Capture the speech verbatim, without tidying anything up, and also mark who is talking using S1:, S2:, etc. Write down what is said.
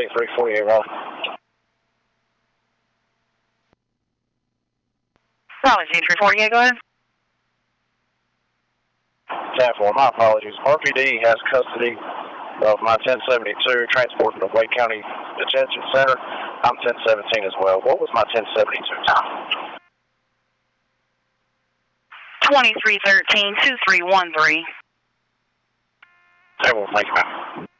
S1: eight three forty-eight, Raleigh.
S2: Raleigh, eight three forty-eight, go ahead.
S1: ten four, my apologies. R P D has custody of my ten seventy-two, transported to Wake County Detention Center. I'm ten seventeen as well. What was my ten seventy-two time?
S2: twenty-three thirteen, two three one three.
S1: Okay, well, thank you, ma'am.